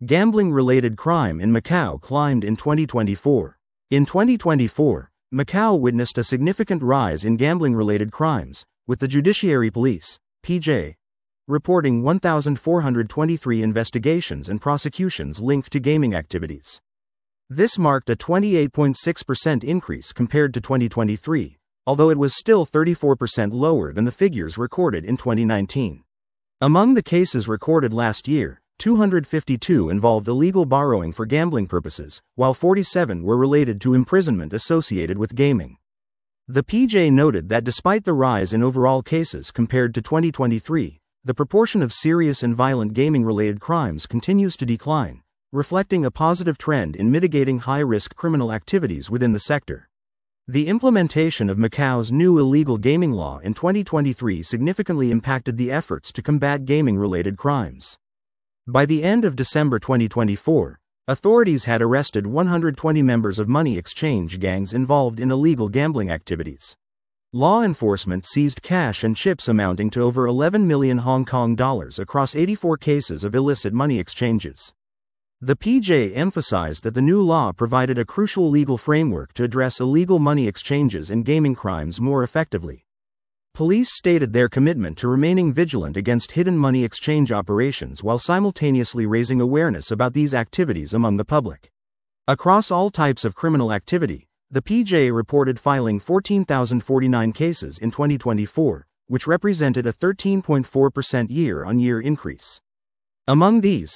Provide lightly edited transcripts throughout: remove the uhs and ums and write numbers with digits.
Gambling-related crime in Macau climbed in 2024. In 2024, Macau witnessed a significant rise in gambling-related crimes, with the Judiciary Police, PJ, reporting 1,423 investigations and prosecutions linked to gaming activities. This marked a 28.6% increase compared to 2023, although it was still 34% lower than the figures recorded in 2019. Among the cases recorded last year, 252 involved illegal borrowing for gambling purposes, while 47 were related to imprisonment associated with gaming. The PJ noted that despite the rise in overall cases compared to 2023, the proportion of serious and violent gaming-related crimes continues to decline, reflecting a positive trend in mitigating high-risk criminal activities within the sector. The implementation of Macau's new illegal gaming law in 2023 significantly impacted the efforts to combat gaming-related crimes. By the end of December 2024, authorities had arrested 120 members of money exchange gangs involved in illegal gambling activities. Law enforcement seized cash and chips amounting to over 11 million Hong Kong dollars across 84 cases of illicit money exchanges. The PJ emphasized that the new law provided a crucial legal framework to address illegal money exchanges and gaming crimes more effectively. Police stated their commitment to remaining vigilant against hidden money exchange operations while simultaneously raising awareness about these activities among the public. Across all types of criminal activity, the PJ reported filing 14,049 cases in 2024, which represented a 13.4% year-on-year increase. Among these,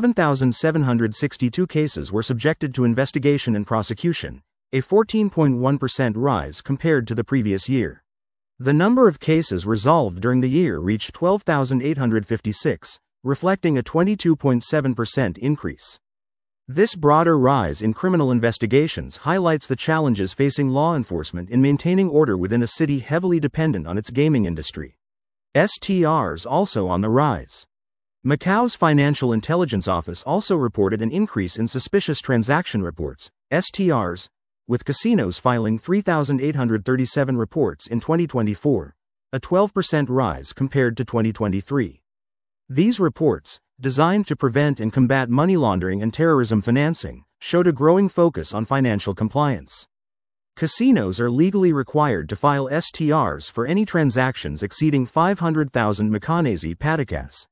7,762 cases were subjected to investigation and prosecution, a 14.1% rise compared to the previous year. The number of cases resolved during the year reached 12,856, reflecting a 22.7% increase. This broader rise in criminal investigations highlights the challenges facing law enforcement in maintaining order within a city heavily dependent on its gaming industry. STRs also on the rise. Macau's Financial Intelligence Office also reported an increase in suspicious transaction reports, STRs, with casinos filing 3,837 reports in 2024, a 12% rise compared to 2023. These reports, designed to prevent and combat money laundering and terrorism financing, showed a growing focus on financial compliance. Casinos are legally required to file STRs for any transactions exceeding 500,000 Macanese Patakas,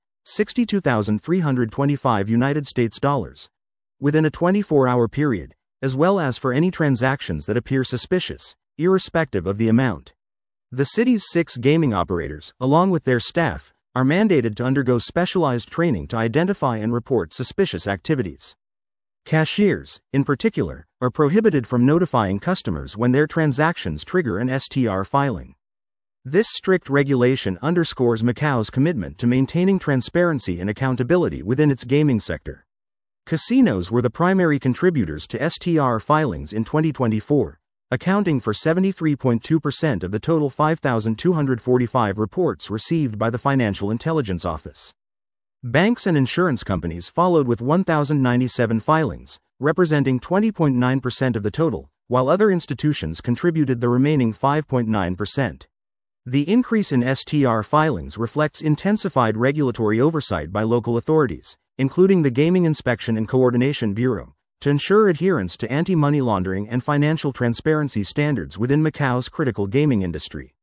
$62,325 United States dollars, within a 24-hour period, as well as for any transactions that appear suspicious, irrespective of the amount. The city's 6 gaming operators, along with their staff, are mandated to undergo specialized training to identify and report suspicious activities. Cashiers, in particular, are prohibited from notifying customers when their transactions trigger an STR filing. This strict regulation underscores Macau's commitment to maintaining transparency and accountability within its gaming sector. Casinos were the primary contributors to STR filings in 2024, accounting for 73.2% of the total 5,245 reports received by the Financial Intelligence Office. Banks and insurance companies followed with 1,097 filings, representing 20.9% of the total, while other institutions contributed the remaining 5.9%. The increase in STR filings reflects intensified regulatory oversight by local authorities, including the Gaming Inspection and Coordination Bureau, to ensure adherence to anti-money laundering and financial transparency standards within Macau's critical gaming industry.